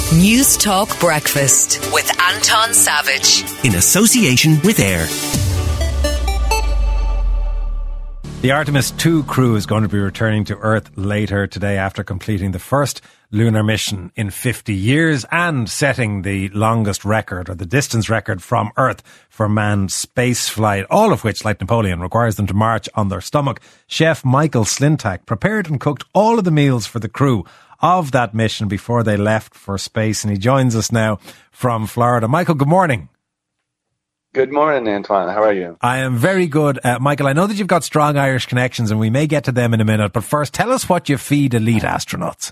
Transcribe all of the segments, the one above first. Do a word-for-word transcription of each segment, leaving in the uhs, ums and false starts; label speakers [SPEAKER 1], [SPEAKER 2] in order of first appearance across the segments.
[SPEAKER 1] News Talk Breakfast with Anton Savage.
[SPEAKER 2] In association with AIR.
[SPEAKER 3] The Artemis two crew is going to be returning to Earth later today after completing the first lunar mission in fifty years and setting the longest record, or the distance record, from Earth for manned space flight, all of which, like Napoleon, requires them to march on their stomach. Chef Michael Slintak prepared and cooked all of the meals for the crew of that mission before they left for space, and he joins us now from Florida. Michael, good morning.
[SPEAKER 4] Good morning, Antoine. How are you?
[SPEAKER 3] I am very good. Uh, Michael, I know that you've got strong Irish connections, and we may get to them in a minute, but first, tell us what you feed elite astronauts.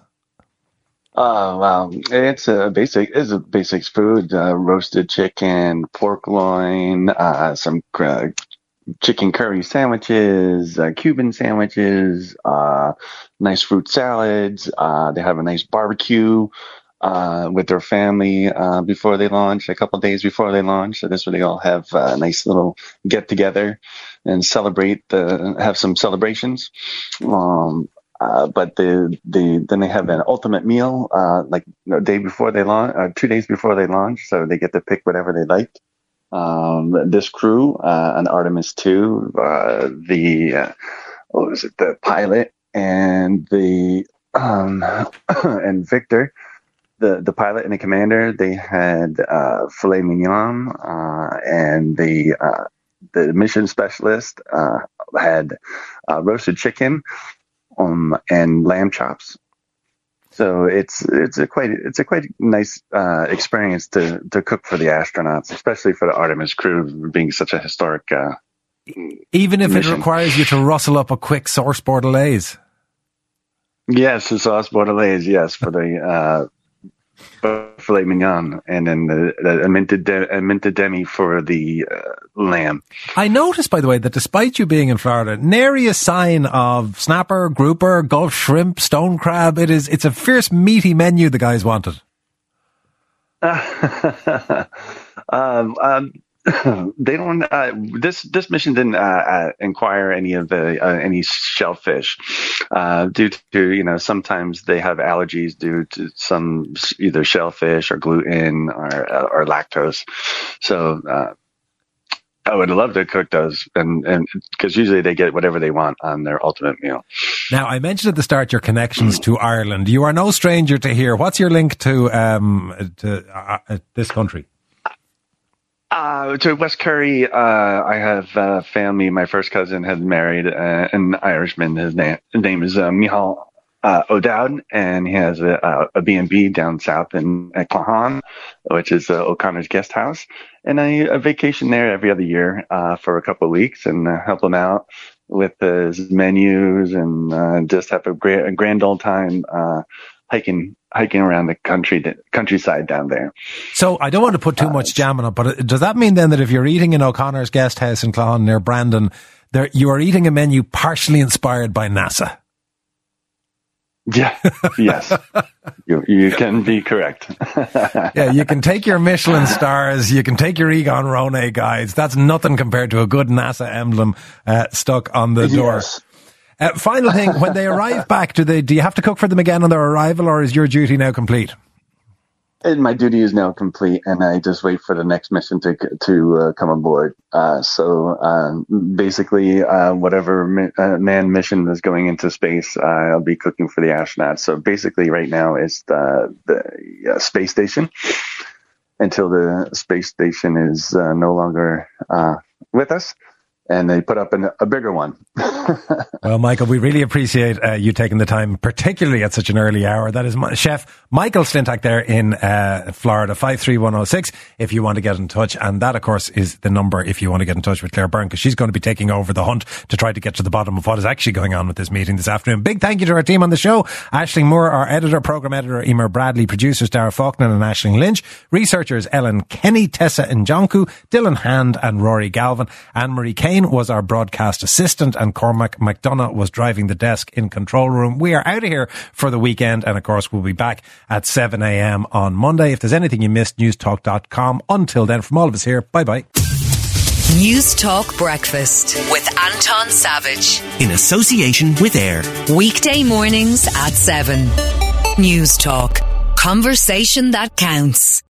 [SPEAKER 4] Oh, wow. It's a basic, it's a basics food, uh, roasted chicken, pork loin, uh, some uh, chicken curry sandwiches, uh, Cuban sandwiches, uh, nice fruit salads. Uh, they have a nice barbecue, uh, with their family, uh, before they launch, a couple of days before they launch. So this way they all have a nice little get together and celebrate, the, have some celebrations. Um, Uh, but the, the, then they have an ultimate meal, uh, like a day before they launch, uh, two days before they launch. So they get to pick whatever they like. Um, this crew, uh, on Artemis two, uh, the, uh, what was it? The pilot and the, um, and Victor, the, the pilot and the commander, they had, uh, filet mignon, uh, and the, uh, the mission specialist, uh, had, uh, roasted chicken. Um, and lamb chops. So it's it's a quite it's a quite nice uh, experience to to cook for the astronauts, especially for the Artemis crew, being such a historic. Uh,
[SPEAKER 3] Even if
[SPEAKER 4] mission.
[SPEAKER 3] It requires you to rustle up a quick sauce bordelaise.
[SPEAKER 4] Yes, the sauce bordelaise. Yes, for the uh, filet mignon, and then the, the minted de- minted demi for the uh, lamb.
[SPEAKER 3] I noticed, by the way, that despite you being in Florida, nary a sign of snapper, grouper, Gulf shrimp, stone crab. It is, it's a fierce meaty menu the guys wanted.
[SPEAKER 4] um, um, they don't. Uh, this this mission didn't uh, uh, inquire any of the uh, any shellfish uh, due to, you know, sometimes they have allergies due to some either shellfish or gluten or uh, or lactose. So uh, I would love to cook those, and and because usually they get whatever they want on their ultimate meal.
[SPEAKER 3] Now, I mentioned at the start your connections to Ireland. You are no stranger to here. What's your link to um to uh, this country?
[SPEAKER 4] Uh, to West Curry, uh, I have uh, family. My first cousin had married uh, an Irishman. His name, his name is uh, Michal uh, O'Dowd, and he has a, a B and B down south in at Clahan, which is uh, O'Connor's guest house. And I, I vacation there every other year uh, for a couple of weeks and uh, help him out with his menus and uh, just have a, gra- a grand old time uh, hiking. hiking around the country, the countryside down there.
[SPEAKER 3] So I don't want to put too much jam on it, but does that mean then that if you're eating in O'Connor's guest house in Clohan near Brandon, there you are eating a menu partially inspired by NASA?
[SPEAKER 4] Yeah, yes, you you can be correct.
[SPEAKER 3] Yeah, you can take your Michelin stars, you can take your Egon Rone guides. That's nothing compared to a good NASA emblem uh, stuck on the door.
[SPEAKER 4] Yes.
[SPEAKER 3] Uh, final thing, when they arrive back, do they do you have to cook for them again on their arrival, or is your duty now complete?
[SPEAKER 4] And my duty is now complete, and I just wait for the next mission to to uh, come aboard. Uh, so uh, basically, uh, whatever mi- uh, manned mission is going into space, uh, I'll be cooking for the astronauts. So basically, right now it's the the uh, space station until the space station is uh, no longer uh, with us. And they put up an, a bigger one.
[SPEAKER 3] Well, Michael, we really appreciate uh, you taking the time, particularly at such an early hour. That is my, Chef Michael Slintak there in uh, Florida, five three one oh six, if you want to get in touch. And that, of course, is the number if you want to get in touch with Claire Byrne, because she's going to be taking over the hunt to try to get to the bottom of what is actually going on with this meeting this afternoon. Big thank you to our team on the show. Aisling Moore, our editor, programme editor, Emer Bradley, producers Dara Faulkner and Aisling Lynch, researchers Ellen Kenny, Tessa Njonku, Dylan Hand and Rory Galvin. Anne-Marie Kane was our broadcast assistant, and Cormac McDonough was driving the desk in control room. We are out of here for the weekend, and of course we'll be back at seven a.m. on Monday. If there's anything you missed, newstalk dot com. Until then, from all of us here, bye bye.
[SPEAKER 1] News Talk Breakfast with Anton Savage,
[SPEAKER 2] in association with AIR.
[SPEAKER 1] weekday mornings at seven. News Talk. conversation that counts.